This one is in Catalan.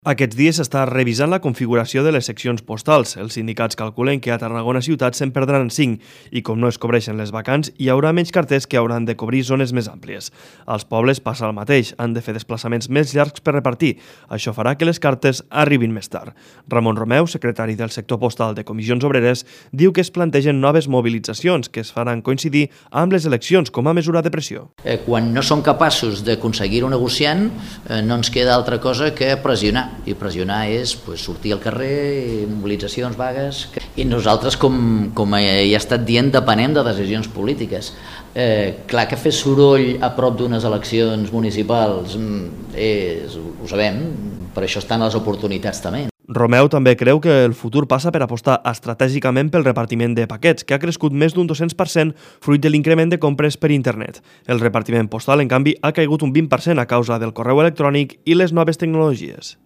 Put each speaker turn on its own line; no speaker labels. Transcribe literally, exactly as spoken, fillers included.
Aquests dies s'està revisant la configuració de les seccions postals. Els sindicats calculen que a Tarragona ciutat se'n perdran cinc i com no es cobreixen les vacants, hi haurà menys carters que hauran de cobrir zones més àmplies. Als pobles passa el mateix, han de fer desplaçaments més llargs per repartir. Això farà que les cartes arribin més tard. Ramon Romeu, secretari del sector postal de Comissions Obreres, diu que es plantegen noves mobilitzacions que es faran coincidir amb les eleccions com a mesura de pressió.
Eh, quan no som capaços d'aconseguir-ho negociant, eh, no ens queda altra cosa que pressionar. I pressionar és pues, sortir al carrer, mobilitzacions, vagues. I nosaltres, com, com ja he estat dient, depenem de decisions polítiques. Eh, clar que fer soroll a prop d'unes eleccions municipals, és, ho sabem, per això estan les oportunitats també.
Romeu també creu que el futur passa per apostar estratègicament pel repartiment de paquets, que ha crescut més d'un dos-cents per cent fruit de l'increment de compres per internet. El repartiment postal, en canvi, ha caigut un vint per cent a causa del correu electrònic i les noves tecnologies.